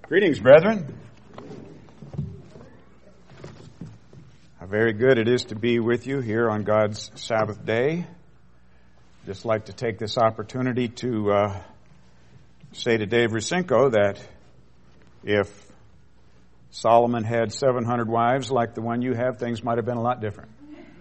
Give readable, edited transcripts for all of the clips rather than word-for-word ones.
Greetings, brethren. How very good it is to be with you here on God's Sabbath day. Just like to take this opportunity to say to Dave Rusinko that if Solomon had 700 wives like the one you have, things might have been a lot different.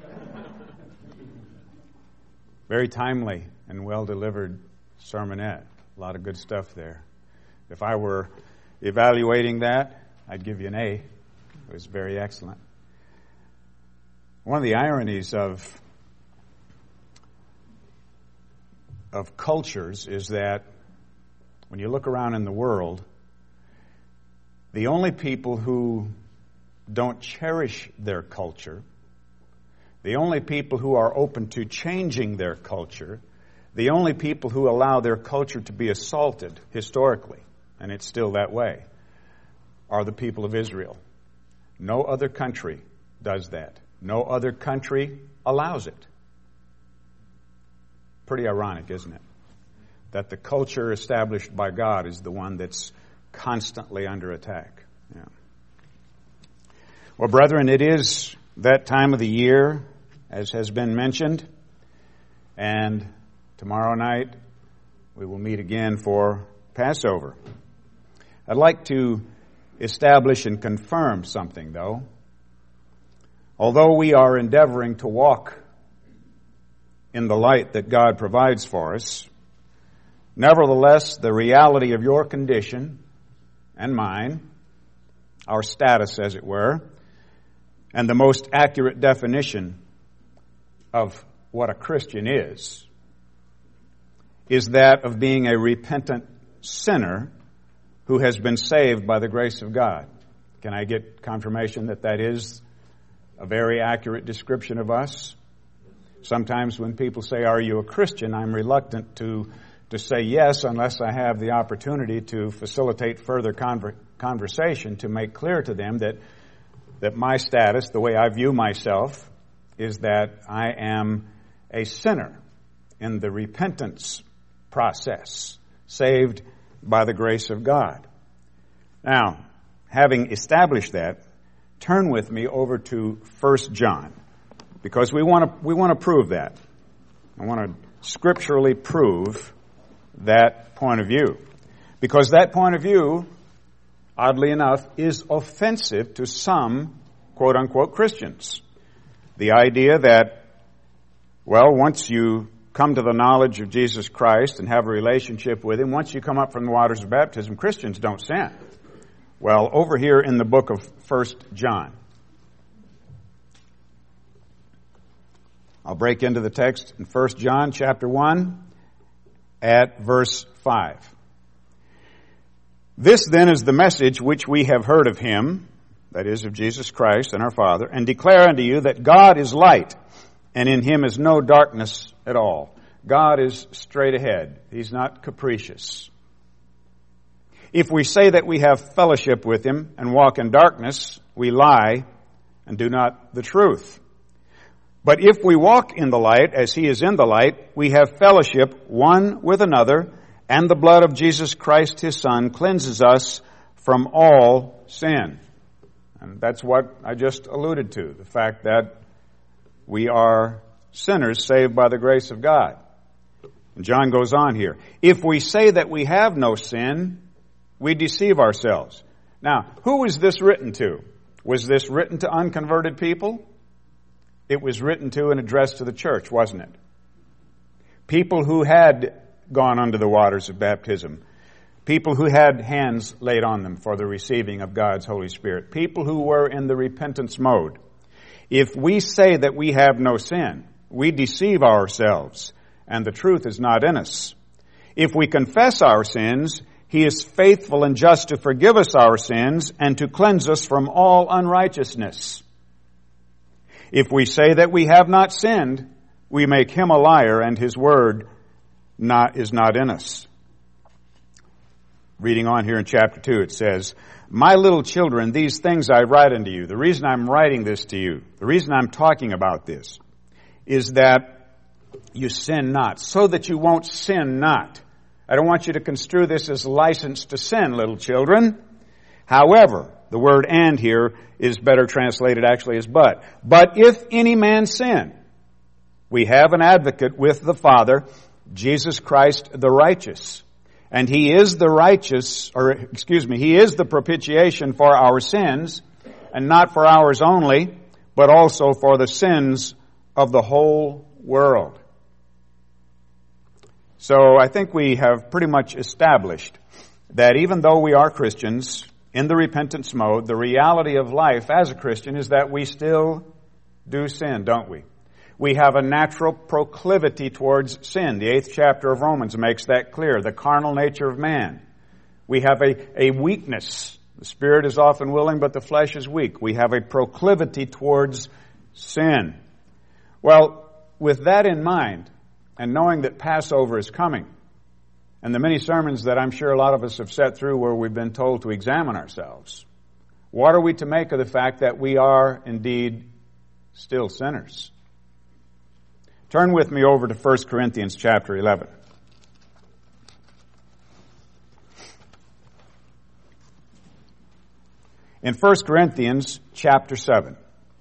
Very timely and well-delivered sermonette. A lot of good stuff there. If I were evaluating that, I'd give you an A. It was very excellent. One of the ironies of cultures is that when you look around in the world, the only people who don't cherish their culture, the only people who are open to changing their culture, the only people who allow their culture to be assaulted historically, and it's still that way, are the people of Israel. No other country does that. No other country allows it. Pretty ironic, isn't it? That the culture established by God is the one that's constantly under attack. Yeah. Well, brethren, it is that time of the year, as has been mentioned, and tomorrow night we will meet again for Passover. I'd like to establish and confirm something, though. Although we are endeavoring to walk in the light that God provides for us, nevertheless, the reality of your condition and mine, our status, as it were, and the most accurate definition of what a Christian is that of being a repentant sinner who has been saved by the grace of God. Can I get confirmation that that is a very accurate description of us? Sometimes when people say, "Are you a Christian?" I'm reluctant to say yes unless I have the opportunity to facilitate further conversation to make clear to them that my status, the way I view myself, is that I am a sinner in the repentance process, saved by the grace of God. Now, having established that, turn with me over to 1 John, because we want to prove that. I want to scripturally prove that point of view, because that point of view, oddly enough, is offensive to some quote-unquote Christians. The idea that, well, once you come to the knowledge of Jesus Christ and have a relationship with Him, once you come up from the waters of baptism, Christians don't sin. Well, over here in the book of 1 John, I'll break into the text in 1 John chapter 1 at verse 5. This then is the message which we have heard of Him, that is, of Jesus Christ and our Father, and declare unto you that God is light, and in Him is no darkness at all. God is straight ahead. He's not capricious. If we say that we have fellowship with Him and walk in darkness, we lie and do not the truth. But if we walk in the light as He is in the light, we have fellowship one with another, and the blood of Jesus Christ His Son cleanses us from all sin. And that's what I just alluded to, the fact that we are sinners saved by the grace of God. And John goes on here. If we say that we have no sin, we deceive ourselves. Now, who was this written to? Was this written to unconverted people? It was written to and addressed to the church, wasn't it? People who had gone under the waters of baptism. People who had hands laid on them for the receiving of God's Holy Spirit. People who were in the repentance mode. If we say that we have no sin, we deceive ourselves, and the truth is not in us. If we confess our sins, He is faithful and just to forgive us our sins and to cleanse us from all unrighteousness. If we say that we have not sinned, we make Him a liar, and His word is not in us. Reading on here in chapter 2, it says, My little children, these things I write unto you. The reason I'm writing this to you, the reason I'm talking about this, is that you sin not, so that you won't sin not. I don't want you to construe this as license to sin, little children. However, the word and here is better translated actually as but. But if any man sin, we have an advocate with the Father, Jesus Christ the righteous. And He is the He is the propitiation for our sins, and not for ours only, but also for the sins of the whole world. So I think we have pretty much established that even though we are Christians in the repentance mode, the reality of life as a Christian is that we still do sin, don't we? We have a natural proclivity towards sin. The 8th chapter of Romans makes that clear, the carnal nature of man. We have a weakness. The spirit is often willing, but the flesh is weak. We have a proclivity towards sin. Well, with that in mind, and knowing that Passover is coming, and the many sermons that I'm sure a lot of us have sat through where we've been told to examine ourselves, what are we to make of the fact that we are indeed still sinners? Turn with me over to 1 Corinthians chapter 11. In 1 Corinthians chapter 7.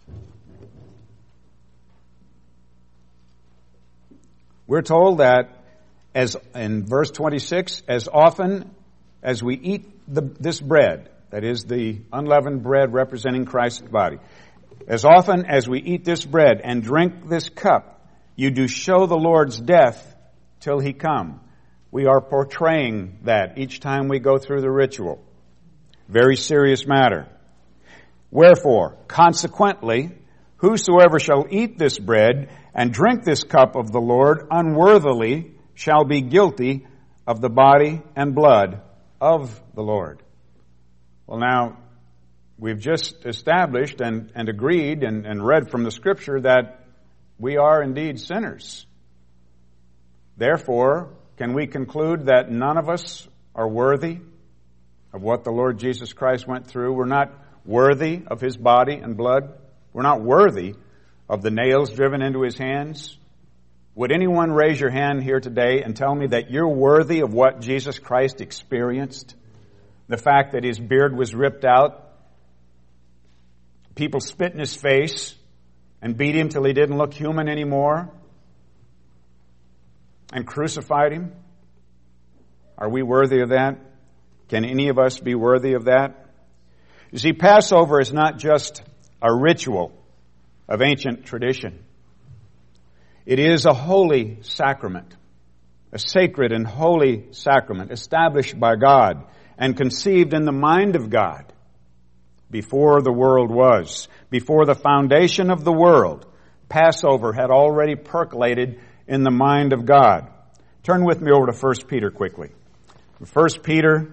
We're told that, as in verse 26, as often as we eat this bread, that is the unleavened bread representing Christ's body, as often as we eat this bread and drink this cup, you do show the Lord's death till He come. We are portraying that each time we go through the ritual. Very serious matter. Wherefore, consequently, whosoever shall eat this bread and drink this cup of the Lord unworthily shall be guilty of the body and blood of the Lord. Well, now, we've just established and agreed and read from the Scripture that we are indeed sinners. Therefore, can we conclude that none of us are worthy of what the Lord Jesus Christ went through? We're not worthy of His body and blood. We're not worthy of the nails driven into His hands. Would anyone raise your hand here today and tell me that you're worthy of what Jesus Christ experienced? The fact that His beard was ripped out, people spit in His face and beat Him till He didn't look human anymore, and crucified Him? Are we worthy of that? Can any of us be worthy of that? You see, Passover is not just a ritual of ancient tradition. It is a holy sacrament, a sacred and holy sacrament established by God and conceived in the mind of God before the world was. Before the foundation of the world, Passover had already percolated in the mind of God. Turn with me over to 1 Peter quickly. 1 Peter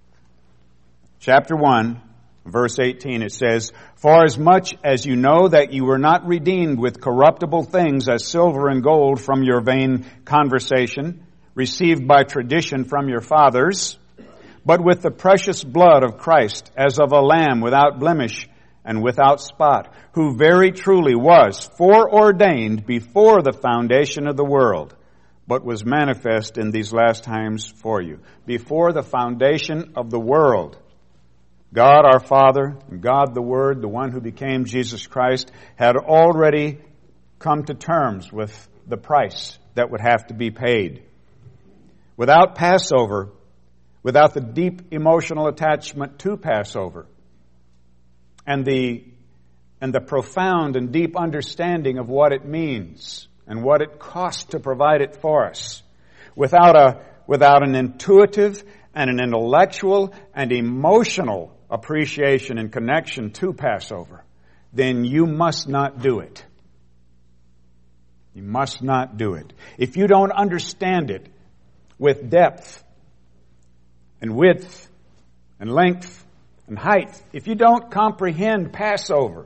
chapter 1, verse 18, it says, For as much as you know that you were not redeemed with corruptible things as silver and gold from your vain conversation, received by tradition from your fathers, but with the precious blood of Christ, as of a lamb without blemish and without spot, who very truly was foreordained before the foundation of the world, but was manifest in these last times for you. Before the foundation of the world, God our Father, God the Word, the one who became Jesus Christ, had already come to terms with the price that would have to be paid. Without Passover, without the deep emotional attachment to Passover, and the profound and deep understanding of what it means and what it costs to provide it for us, without an intuitive and an intellectual and emotional appreciation and connection to Passover, then you must not do it. You must not do it. If you don't understand it with depth and width and length and height, if you don't comprehend Passover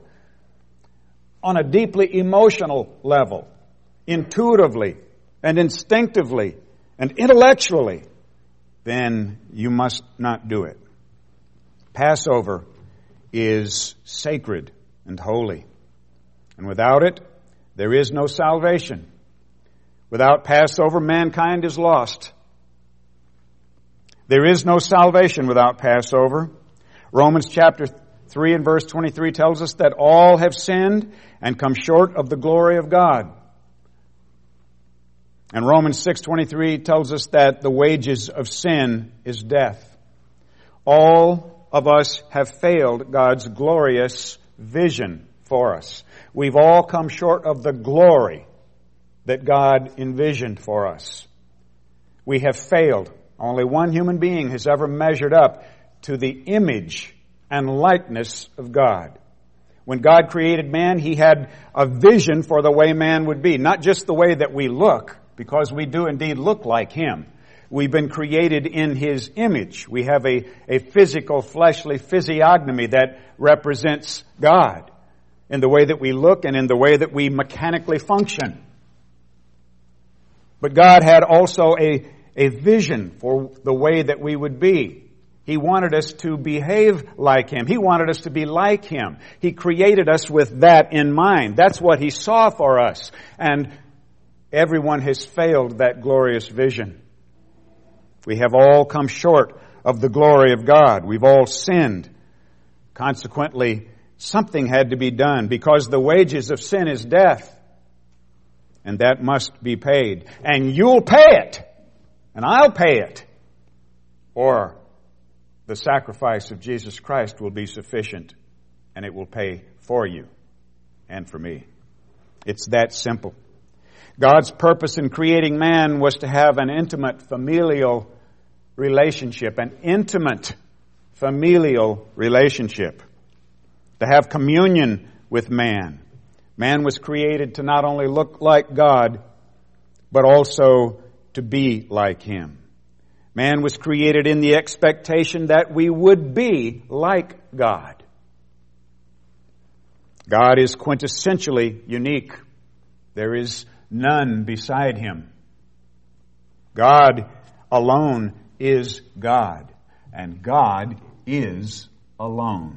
on a deeply emotional level, intuitively and instinctively and intellectually, then you must not do it. Passover is sacred and holy. And without it, there is no salvation. Without Passover, mankind is lost. There is no salvation without Passover. Romans chapter 3 and verse 23 tells us that all have sinned and come short of the glory of God. And Romans 6:23 tells us that the wages of sin is death. All of us have failed God's glorious vision for us. We've all come short of the glory that God envisioned for us. We have failed. Only one human being has ever measured up to the image and likeness of God. When God created man, He had a vision for the way man would be. Not just the way that we look, because we do indeed look like Him. We've been created in His image. We have a physical, fleshly physiognomy that represents God in the way that we look and in the way that we mechanically function. But God had also a vision for the way that we would be. He wanted us to behave like Him. He wanted us to be like Him. He created us with that in mind. That's what He saw for us. And everyone has failed that glorious vision. We have all come short of the glory of God. We've all sinned. Consequently, something had to be done because the wages of sin is death. And that must be paid. And you'll pay it. And I'll pay it. Or the sacrifice of Jesus Christ will be sufficient. And it will pay for you and for me. It's that simple. God's purpose in creating man was to have an intimate familial relationship. An intimate familial relationship. To have communion with man. Man was created to not only look like God, but also to be like Him. Man was created in the expectation that we would be like God. God is quintessentially unique. There is none beside Him. God alone is God, and God is alone.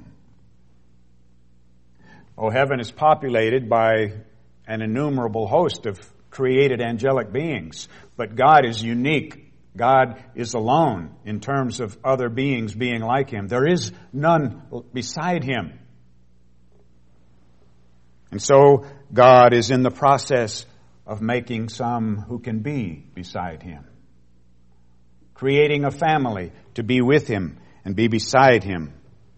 Oh, heaven is populated by an innumerable host of created angelic beings, but God is unique. God is alone in terms of other beings being like Him. There is none beside Him. And so God is in the process of making some who can be beside Him. Creating a family to be with Him and be beside Him.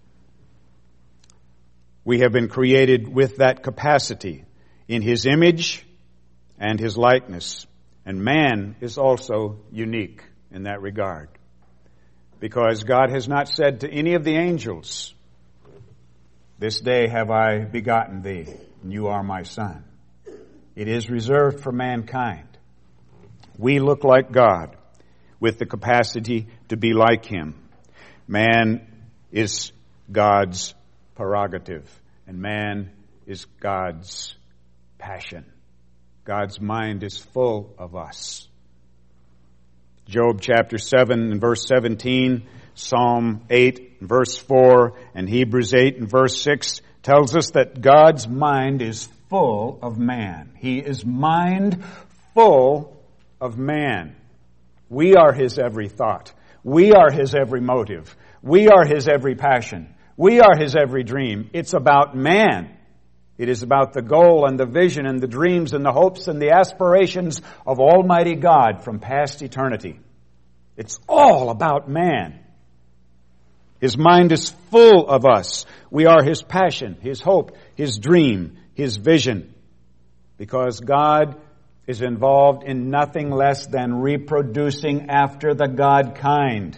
We have been created with that capacity in His image and His likeness. And man is also unique in that regard. Because God has not said to any of the angels, "This day have I begotten thee, and you are my son." It is reserved for mankind. We look like God with the capacity to be like Him. Man is God's prerogative, and man is God's passion. God's mind is full of us. Job chapter 7 and verse 17, Psalm 8 and verse 4, and Hebrews 8 and verse 6 tells us that God's mind is full of man. He is mind full of man. We are His every thought. We are His every motive. We are His every passion. We are His every dream. It's about man. It is about the goal and the vision and the dreams and the hopes and the aspirations of Almighty God from past eternity. It's all about man. His mind is full of us. We are His passion, His hope, His dream, His vision. Because God is involved in nothing less than reproducing after the God kind.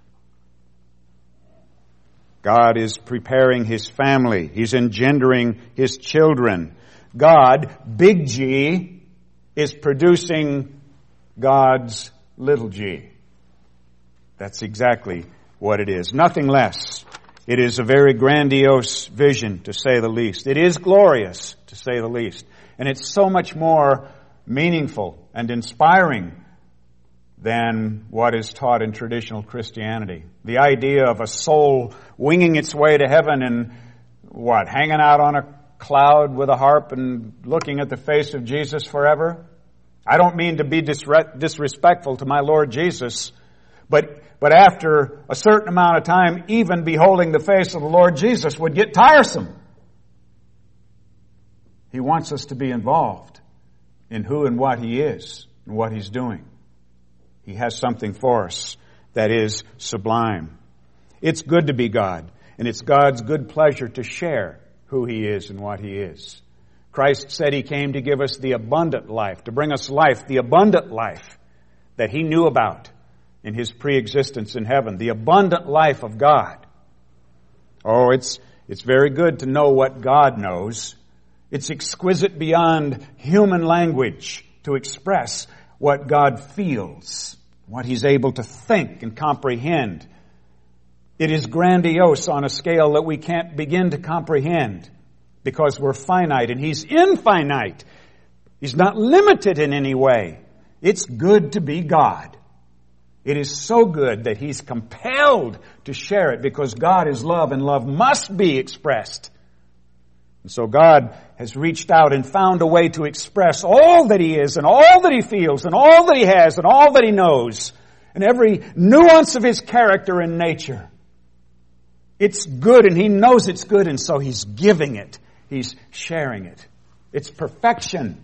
God is preparing His family. He's engendering His children. God, big G, is producing God's little g. That's exactly what it is. Nothing less. It is a very grandiose vision, to say the least. It is glorious, to say the least. And it's so much more meaningful and inspiring than what is taught in traditional Christianity. The idea of a soul winging its way to heaven and hanging out on a cloud with a harp and looking at the face of Jesus forever? I don't mean to be disrespectful to my Lord Jesus, but But after a certain amount of time, even beholding the face of the Lord Jesus would get tiresome. He wants us to be involved in who and what He is and what He's doing. He has something for us that is sublime. It's good to be God, and it's God's good pleasure to share who He is and what He is. Christ said He came to give us the abundant life, to bring us life, the abundant life that He knew about in His pre-existence in heaven, the abundant life of God. Oh, it's very good to know what God knows. It's exquisite beyond human language to express what God feels, what He's able to think and comprehend. It is grandiose on a scale that we can't begin to comprehend because we're finite and He's infinite. He's not limited in any way. It's good to be God. It is so good that He's compelled to share it because God is love and love must be expressed. And so God has reached out and found a way to express all that He is and all that He feels and all that He has and all that He knows and every nuance of His character and nature. It's good and He knows it's good, and so He's giving it. He's sharing it. It's perfection.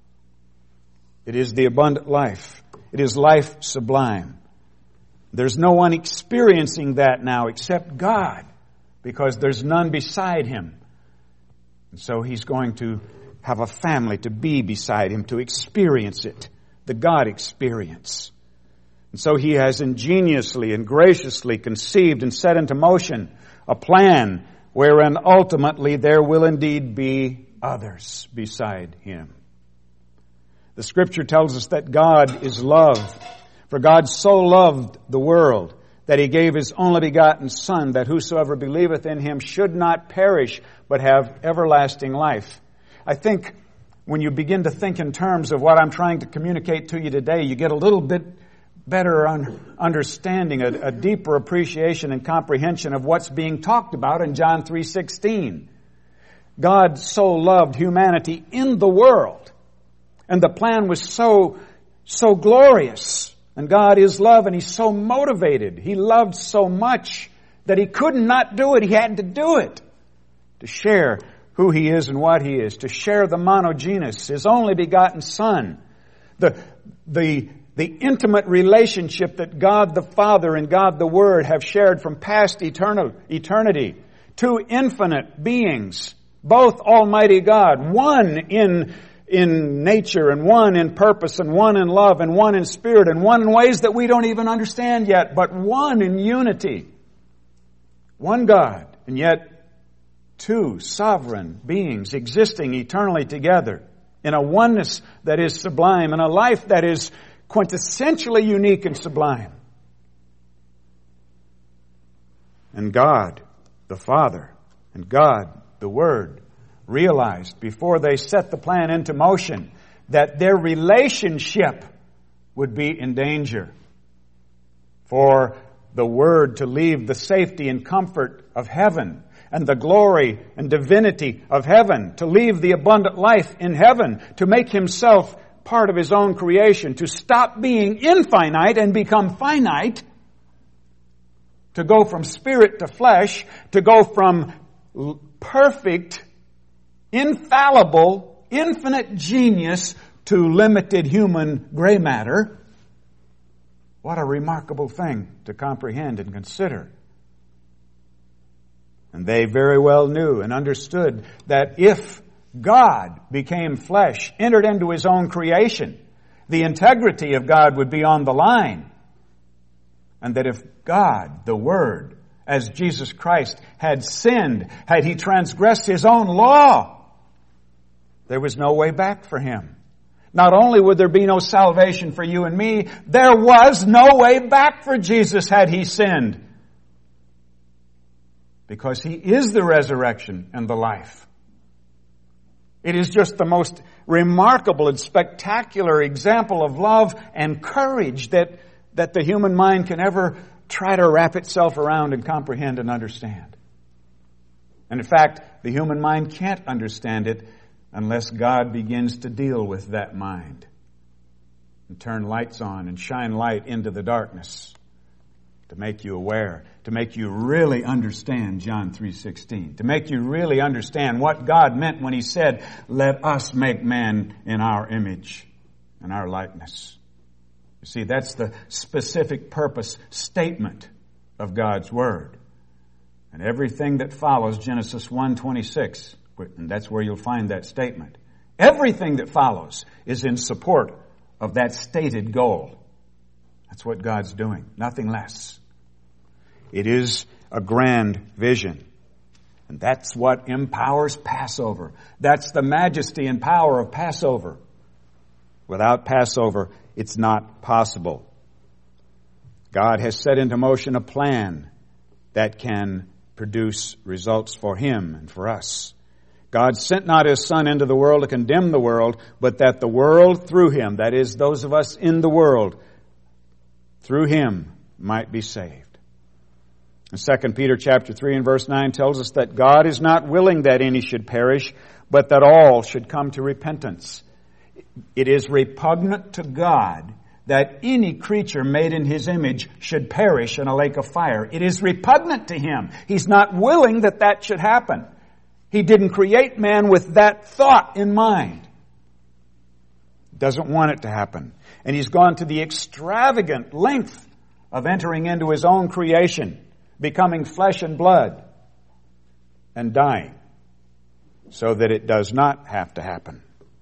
It is the abundant life. It is life sublime. There's no one experiencing that now except God, because there's none beside Him. And so He's going to have a family to be beside Him, to experience it, the God experience. And so He has ingeniously and graciously conceived and set into motion a plan wherein ultimately there will indeed be others beside Him. The Scripture tells us that God is love. For God so loved the world that He gave His only begotten Son, that whosoever believeth in Him should not perish, but have everlasting life. I think when you begin to think in terms of what I'm trying to communicate to you today, you get a little bit better understanding, a deeper appreciation and comprehension of what's being talked about in John 3:16. God so loved humanity in the world, and the plan was so glorious. And God is love, and He's so motivated. He loved so much that He could not do it. He had to do it to share who He is and what He is, to share the monogenes, His only begotten Son, the intimate relationship that God the Father and God the Word have shared from past eternity. Two infinite beings, both Almighty God, one in nature and one in purpose and one in love and one in spirit and one in ways that we don't even understand yet, but one in unity. One God, and yet two sovereign beings existing eternally together in a oneness that is sublime and a life that is quintessentially unique and sublime. And God, the Father, and God, the Word, realized before they set the plan into motion that their relationship would be in danger. For the Word to leave the safety and comfort of heaven and the glory and divinity of heaven, to leave the abundant life in heaven, to make Himself part of His own creation, to stop being infinite and become finite, to go from spirit to flesh, to go from perfect, infallible, infinite genius to limited human gray matter. What a remarkable thing to comprehend and consider. And they very well knew and understood that if God became flesh, entered into His own creation, the integrity of God would be on the line. And that if God, the Word, as Jesus Christ, had sinned, had He transgressed His own law, there was no way back for Him. Not only would there be no salvation for you and me, there was no way back for Jesus had He sinned. Because He is the resurrection and the life. It is just the most remarkable and spectacular example of love and courage that the human mind can ever try to wrap itself around and comprehend and understand. And in fact, the human mind can't understand it unless God begins to deal with that mind and turn lights on and shine light into the darkness. to make you aware, to make you really understand John 3:16, to make you really understand what God meant when He said, "Let us make man in our image and our likeness." You see, that's the specific purpose statement of God's Word. And everything that follows Genesis 1:26, and that's where you'll find that statement. Everything that follows is in support of that stated goal. That's what God's doing, nothing less. It is a grand vision. And that's what empowers Passover. That's the majesty and power of Passover. Without Passover, it's not possible. God has set into motion a plan that can produce results for Him and for us. God sent not His Son into the world to condemn the world, but that the world through Him, that is, those of us in the world, through Him might be saved. And 2 Peter chapter 3 and verse 9 tells us that God is not willing that any should perish, but that all should come to repentance. It is repugnant to God that any creature made in His image should perish in a lake of fire. It is repugnant to Him. He's not willing that that should happen. He didn't create man with that thought in mind. Doesn't want it to happen. And He's gone to the extravagant length of entering into His own creation, becoming flesh and blood, and dying, so that it does not have to happen.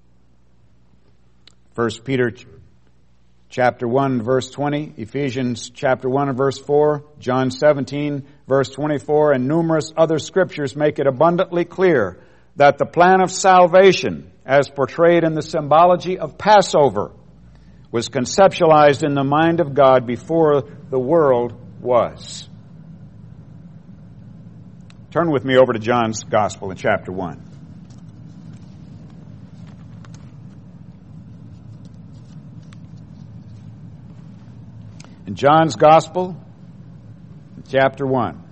1 Peter chapter 1, verse 20, Ephesians chapter 1 and verse 4, John 17, verse 24, and numerous other scriptures make it abundantly clear that the plan of salvation, as portrayed in the symbology of Passover, was conceptualized in the mind of God before the world was. Turn with me over to John's Gospel in chapter 1. In John's Gospel, chapter 1.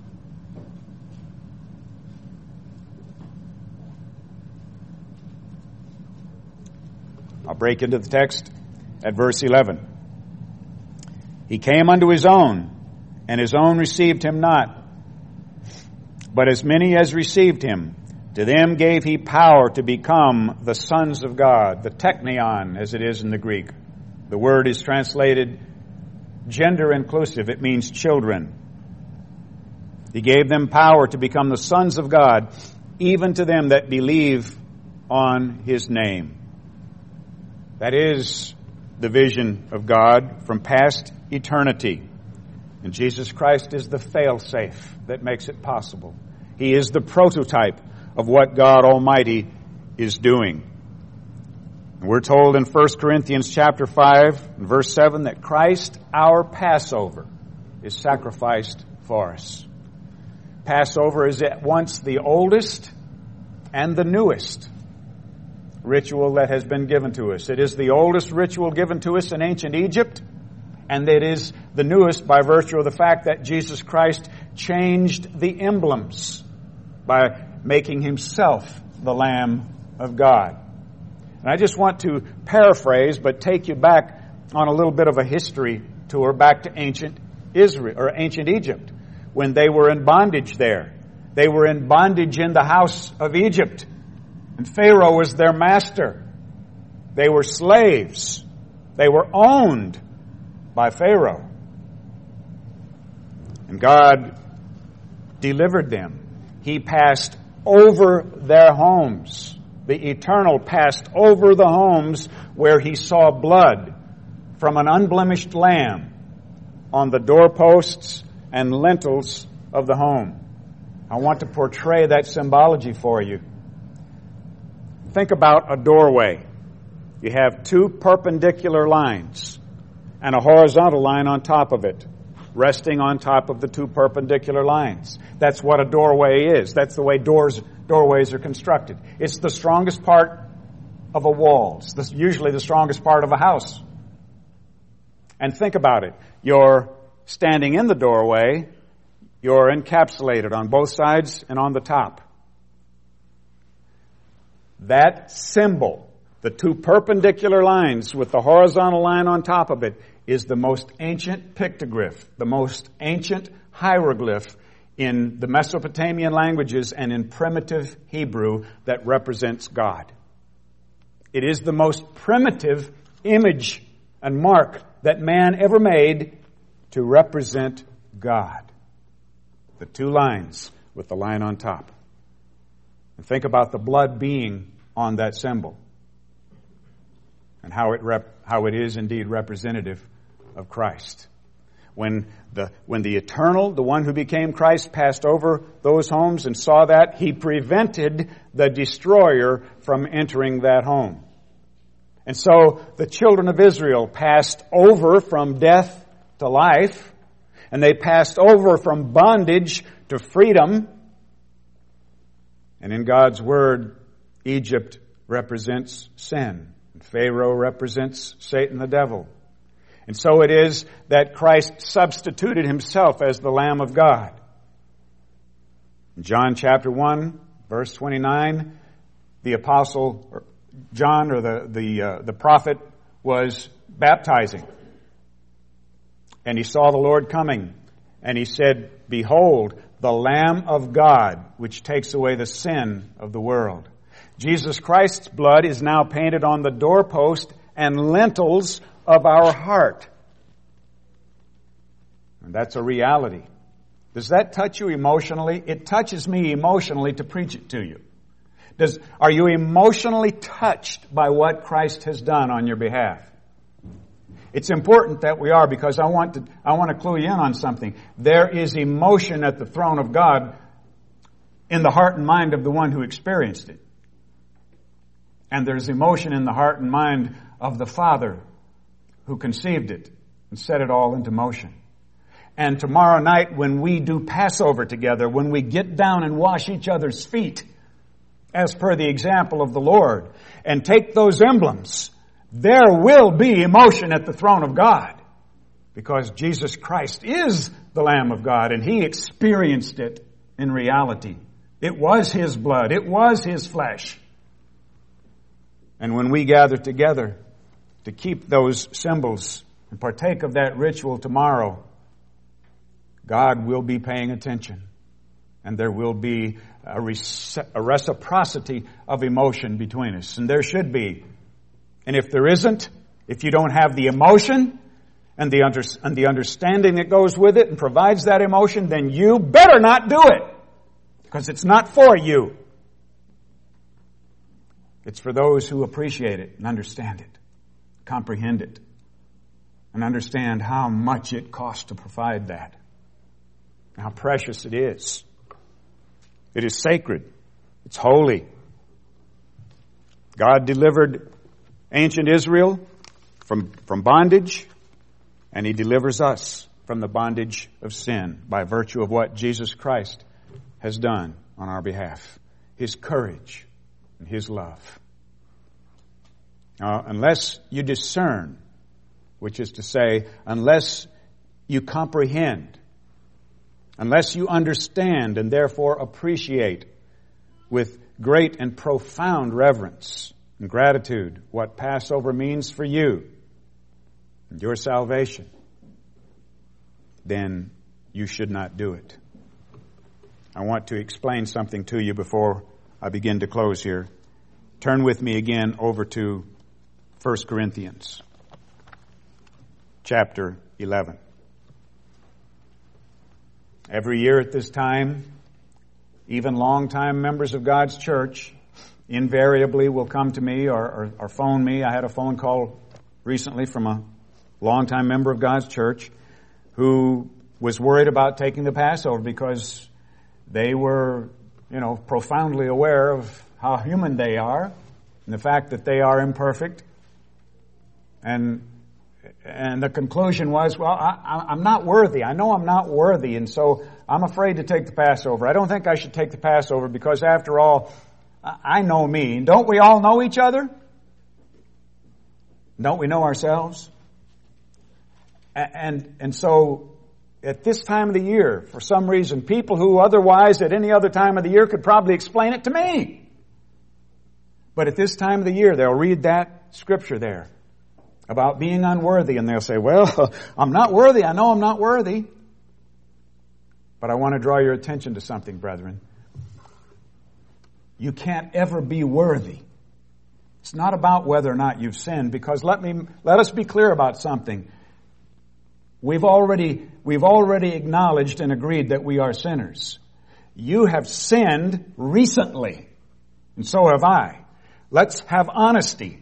I'll break into the text at verse 11. He came unto His own, and His own received Him not. But as many as received Him, to them gave He power to become the sons of God, the teknion, as it is in the Greek. The word is translated gender inclusive. It means children. He gave them power to become the sons of God, even to them that believe on His name. That is the vision of God from past eternity. And Jesus Christ is the fail-safe that makes it possible. He is the prototype of what God Almighty is doing. We're told in 1 Corinthians chapter 5, verse 7, that Christ, our Passover, is sacrificed for us. Passover is at once the oldest and the newest ritual that has been given to us. It is the oldest ritual given to us in ancient Egypt, and it is the newest by virtue of the fact that Jesus Christ changed the emblems by making Himself the Lamb of God. And I just want to paraphrase, but take you back on a little bit of a history tour back to ancient Israel, or ancient Egypt, when they were in bondage there. They were in bondage in the house of Egypt, and Pharaoh was their master. They were slaves. They were owned by Pharaoh. And God delivered them. He passed over their homes. The Eternal passed over the homes where He saw blood from an unblemished lamb on the doorposts and lintels of the home. I want to portray that symbology for you. Think about a doorway. You have two perpendicular lines and a horizontal line on top of it, resting on top of the two perpendicular lines. That's what a doorway is. That's the way doorways are constructed. It's the strongest part of a wall. It's usually the strongest part of a house. And think about it. You're standing in the doorway. You're encapsulated on both sides and on the top. That symbol, the two perpendicular lines with the horizontal line on top of it, is the most ancient pictoglyph, the most ancient hieroglyph in the Mesopotamian languages and in primitive Hebrew that represents God. It is the most primitive image and mark that man ever made to represent God. The two lines with the line on top. And think about the blood being on that symbol and how it is indeed representative of Christ. When the eternal, the one who became Christ, passed over those homes and saw that, he prevented the destroyer from entering that home. And so the children of Israel passed over from death to life, and they passed over from bondage to freedom. And in God's Word, Egypt represents sin, and Pharaoh represents Satan the devil. And so it is that Christ substituted himself as the Lamb of God. In John chapter 1, verse 29, the apostle John, or the prophet, was baptizing. And he saw the Lord coming, and he said, "Behold, the Lamb of God, which takes away the sin of the world." Jesus Christ's blood is now painted on the doorpost and lintels of our heart. And that's a reality. Does that touch you emotionally? It touches me emotionally to preach it to you. Are you emotionally touched by what Christ has done on your behalf? It's important that we are, because I want to clue you in on something. There is emotion at the throne of God in the heart and mind of the one who experienced it. And there's emotion in the heart and mind of the Father who conceived it and set it all into motion. And tomorrow night, when we do Passover together, when we get down and wash each other's feet, as per the example of the Lord, and take those emblems, there will be emotion at the throne of God, because Jesus Christ is the Lamb of God, and He experienced it in reality. It was His blood. It was His flesh. And when we gather together to keep those symbols and partake of that ritual tomorrow, God will be paying attention. And there will be a reciprocity of emotion between us. And there should be. And if there isn't, if you don't have the emotion and the understanding that goes with it and provides that emotion, then you better not do it. Because it's not for you. It's for those who appreciate it and understand it, comprehend it, and understand how much it costs to provide that. How precious it is. It is sacred. It's holy. God delivered ancient Israel from bondage, and He delivers us from the bondage of sin by virtue of what Jesus Christ has done on our behalf. His courage and His love. Now, unless you discern, which is to say, unless you comprehend, unless you understand and therefore appreciate with great and profound reverence and gratitude what Passover means for you and your salvation, then you should not do it. I want to explain something to you before I begin to close here. Turn with me again over to 1 Corinthians chapter 11. Every year at this time, even long-time members of God's church invariably will come to me or phone me. I had a phone call recently from a long-time member of God's church who was worried about taking the Passover because they were, profoundly aware of how human they are and the fact that they are imperfect. And the conclusion was, well, I'm not worthy. I know I'm not worthy, and so I'm afraid to take the Passover. I don't think I should take the Passover because, after all, I know me. And don't we all know each other? Don't we know ourselves? And so at this time of the year, for some reason, people who otherwise at any other time of the year could probably explain it to me. But at this time of the year, they'll read that scripture there about being unworthy, and they'll say, well, I'm not worthy. I know I'm not worthy. But I want to draw your attention to something, brethren. You can't ever be worthy. It's not about whether or not you've sinned, because let us be clear about something. We've already acknowledged and agreed that we are sinners. You have sinned recently, and so have I. Let's have honesty.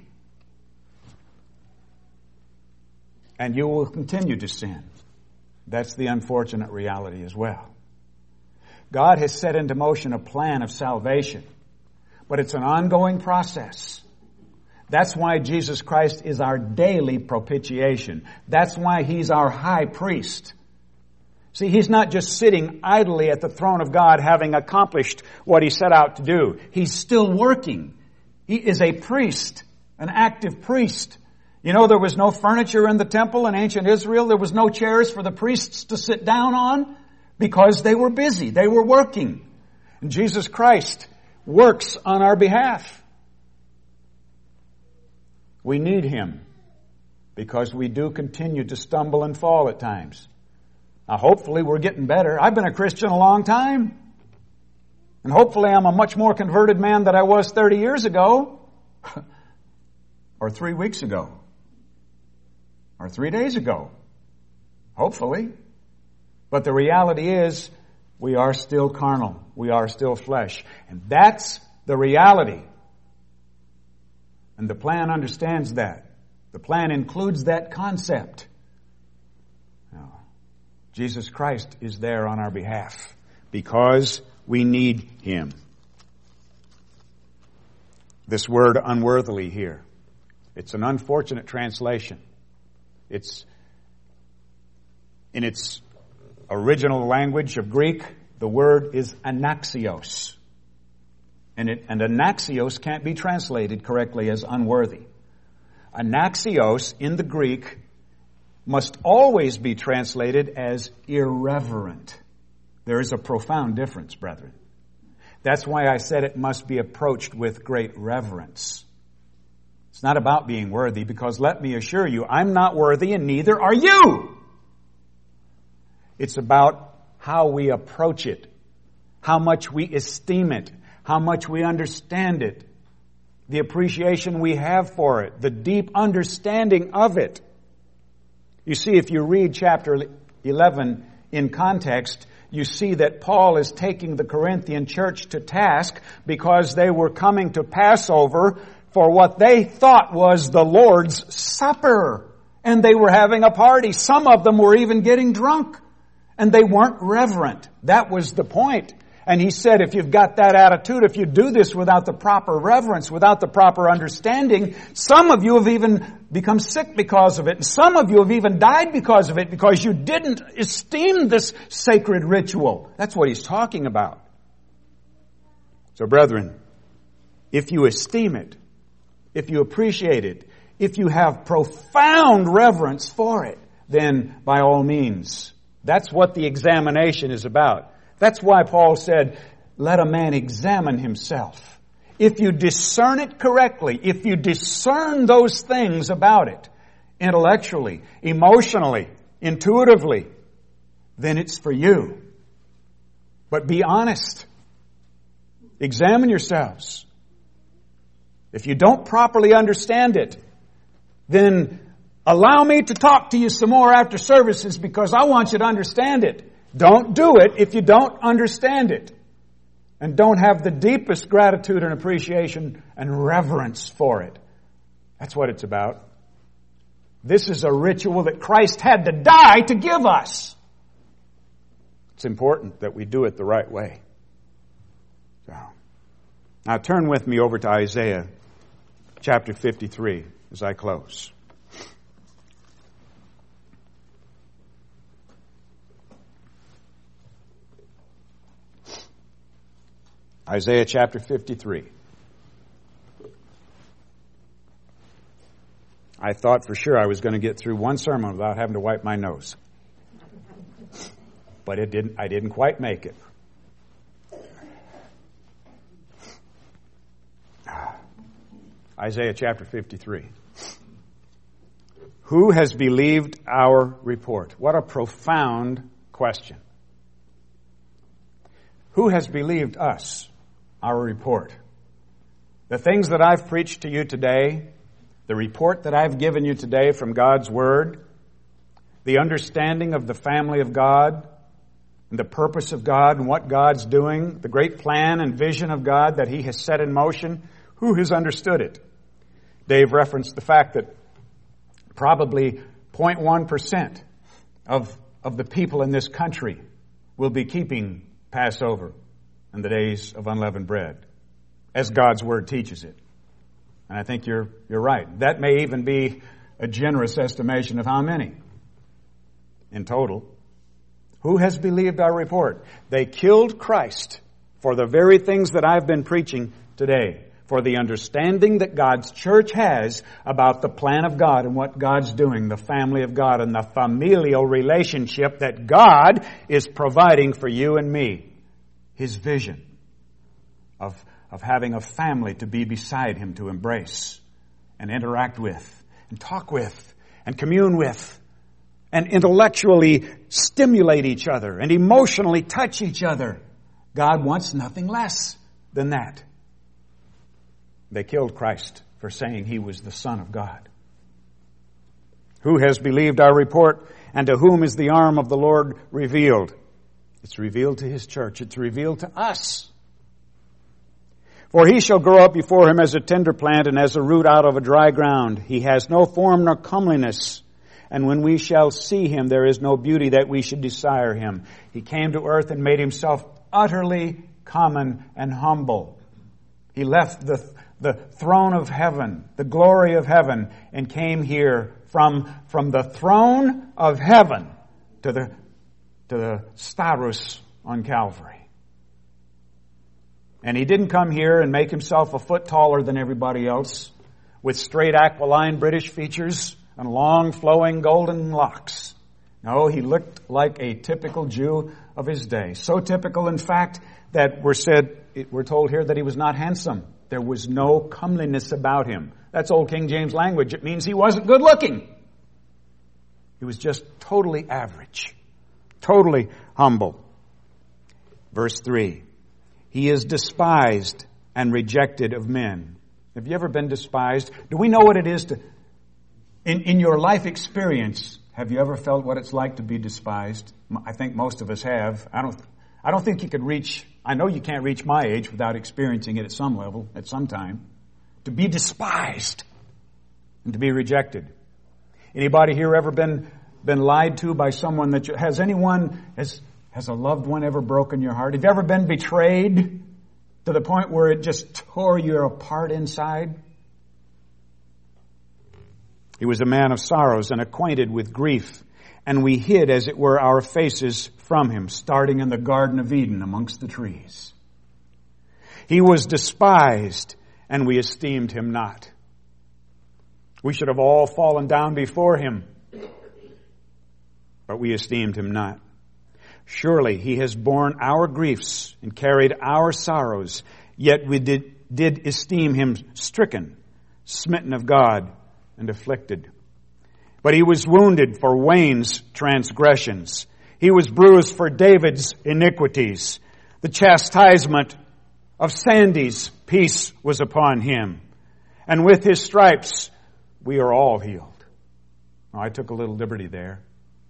And you will continue to sin. That's the unfortunate reality as well. God has set into motion a plan of salvation, but it's an ongoing process. That's why Jesus Christ is our daily propitiation. That's why He's our high priest. See, He's not just sitting idly at the throne of God having accomplished what He set out to do. He's still working. He is a priest, an active priest. You know, there was no furniture in the temple in ancient Israel. There was no chairs for the priests to sit down on because they were busy. They were working. And Jesus Christ works on our behalf. We need Him because we do continue to stumble and fall at times. Now, hopefully we're getting better. I've been a Christian a long time. And hopefully I'm a much more converted man than I was 30 years ago. Or 3 weeks ago. Or 3 days ago. Hopefully. But the reality is, we are still carnal. We are still flesh. And that's the reality. And the plan understands that. The plan includes that concept. Now, Jesus Christ is there on our behalf because we need Him. This word unworthily here, it's an unfortunate translation. It's in its original language of Greek, the word is anaxios. And anaxios can't be translated correctly as unworthy. Anaxios in the Greek must always be translated as irreverent. There is a profound difference, brethren. That's why I said it must be approached with great reverence. It's not about being worthy, because let me assure you, I'm not worthy and neither are you. It's about how we approach it, how much we esteem it, how much we understand it, the appreciation we have for it, the deep understanding of it. You see, if you read chapter 11 in context, you see that Paul is taking the Corinthian church to task because they were coming to Passover for what they thought was the Lord's Supper. And they were having a party. Some of them were even getting drunk. And they weren't reverent. That was the point. And he said, if you've got that attitude, if you do this without the proper reverence, without the proper understanding, some of you have even become sick because of it. And some of you have even died because of it, because you didn't esteem this sacred ritual. That's what he's talking about. So, brethren, if you esteem it, if you appreciate it, if you have profound reverence for it, then by all means, that's what the examination is about. That's why Paul said, let a man examine himself. If you discern it correctly, if you discern those things about it, intellectually, emotionally, intuitively, then it's for you. But be honest. Examine yourselves. If you don't properly understand it, then allow me to talk to you some more after services, because I want you to understand it. Don't do it if you don't understand it. And don't have the deepest gratitude and appreciation and reverence for it. That's what it's about. This is a ritual that Christ had to die to give us. It's important that we do it the right way. So, now turn with me over to Isaiah chapter 53 as I close. Isaiah chapter 53. I thought for sure I was going to get through one sermon without having to wipe my nose. But I didn't quite make it. Isaiah chapter 53. Who has believed our report? What a profound question. Who has believed us, our report? The things that I've preached to you today, the report that I've given you today from God's Word, the understanding of the family of God, and the purpose of God and what God's doing, the great plan and vision of God that He has set in motion, who has understood it? Dave referenced the fact that probably 0.1% of the people in this country will be keeping Passover and the days of unleavened bread, as God's Word teaches it. And I think you're right. That may even be a generous estimation of how many in total. Who has believed our report? They killed Christ for the very things that I've been preaching today, for the understanding that God's church has about the plan of God and what God's doing, the family of God, and the familial relationship that God is providing for you and me. His vision of having a family to be beside Him, to embrace and interact with and talk with and commune with and intellectually stimulate each other and emotionally touch each other. God wants nothing less than that. They killed Christ for saying He was the Son of God. Who has believed our report, and to whom is the arm of the Lord revealed? It's revealed to His church. It's revealed to us. For He shall grow up before Him as a tender plant and as a root out of a dry ground. He has no form nor comeliness. And when we shall see Him, there is no beauty that we should desire Him. He came to earth and made Himself utterly common and humble. He left the throne of heaven, the glory of heaven, and came here from the throne of heaven to the stauros on Calvary. And He didn't come here and make Himself a foot taller than everybody else, with straight aquiline British features and long flowing golden locks. No, He looked like a typical Jew of His day. So typical, in fact, that we're told here that He was not handsome. There was no comeliness about Him. That's old King James language. It means He wasn't good looking. He was just totally average, totally humble. Verse 3, He is despised and rejected of men. Have you ever been despised? Do we know what it is to... In your life experience, have you ever felt what it's like to be despised? I think most of us have. I don't think you could reach... I know you can't reach my age without experiencing it at some level, at some time. To be despised and to be rejected. Anybody here ever been lied to by someone that has a loved one ever broken your heart? Have you ever been betrayed to the point where it just tore you apart inside? He was a man of sorrows and acquainted with grief, and we hid, as it were, our faces from Him, starting in the Garden of Eden amongst the trees. He was despised, and we esteemed Him not. We should have all fallen down before Him, but we esteemed Him not. Surely He has borne our griefs and carried our sorrows, yet we did esteem Him stricken, smitten of God, and afflicted. But He was wounded for Wayne's transgressions. He was bruised for David's iniquities. The chastisement of Sandy's peace was upon Him. And with His stripes, we are all healed. Now, I took a little liberty there.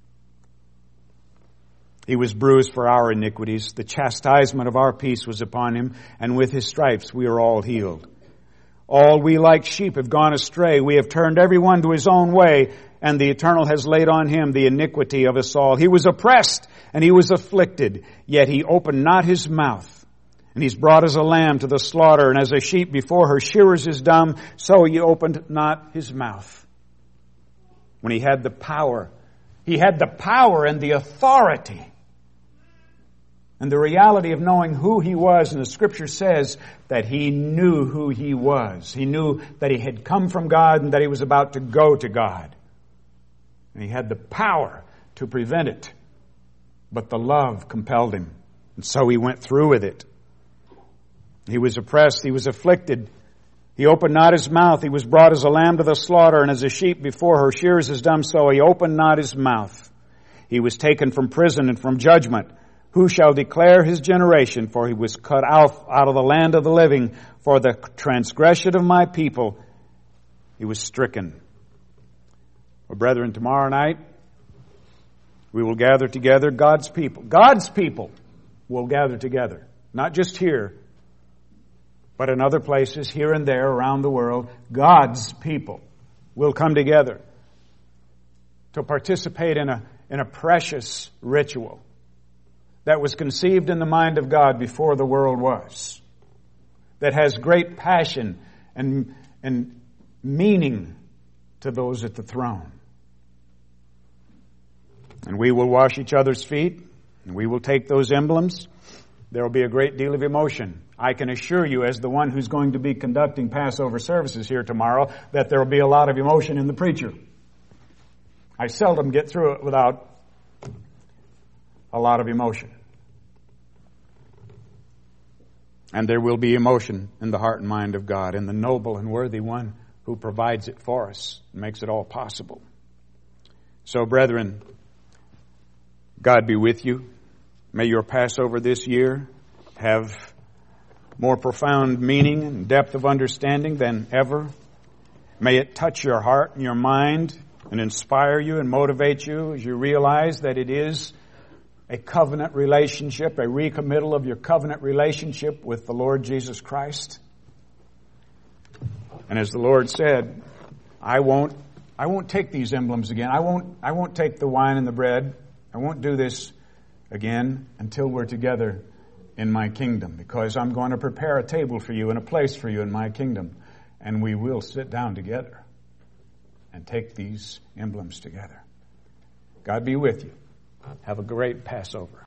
He was bruised for our iniquities. The chastisement of our peace was upon Him. And with His stripes, we are all healed. All we like sheep have gone astray. We have turned every one to his own way, and the Eternal has laid on Him the iniquity of us all. He was oppressed, and He was afflicted, yet He opened not His mouth. And He's brought as a lamb to the slaughter, and as a sheep before her shearers is dumb, so He opened not His mouth. When He had the power and the authority and the reality of knowing who He was. And the Scripture says that He knew who He was. He knew that He had come from God and that He was about to go to God. And He had the power to prevent it. But the love compelled Him. And so He went through with it. He was oppressed. He was afflicted. He opened not his mouth. He was brought as a lamb to the slaughter, and as a sheep before her shears is dumb, so he opened not his mouth. He was taken from prison and from judgment. Who shall declare his generation? For he was cut out of the land of the living. For the transgression of my people he was stricken. Well, brethren, tomorrow night we will gather together, God's people. God's people will gather together. Not just here, but in other places, here and there around the world. God's people will come together to participate in a precious ritual that was conceived in the mind of God before the world was, that has great passion and meaning to those at the throne. And we will wash each other's feet, and we will take those emblems. There will be a great deal of emotion. I can assure you, as the one who's going to be conducting Passover services here tomorrow, that there will be a lot of emotion in the preacher. I seldom get through it without a lot of emotion. And there will be emotion in the heart and mind of God, in the noble and worthy one who provides it for us and makes it all possible. So, brethren, God be with you. May your Passover this year have more profound meaning and depth of understanding than ever. May it touch your heart and your mind and inspire you and motivate you as you realize that it is a covenant relationship, a recommittal of your covenant relationship with the Lord Jesus Christ. And as the Lord said, I won't take these emblems again. I won't take the wine and the bread. I won't do this again until we're together in my kingdom, because I'm going to prepare a table for you and a place for you in my kingdom, and we will sit down together and take these emblems together. God be with you. Have a great Passover.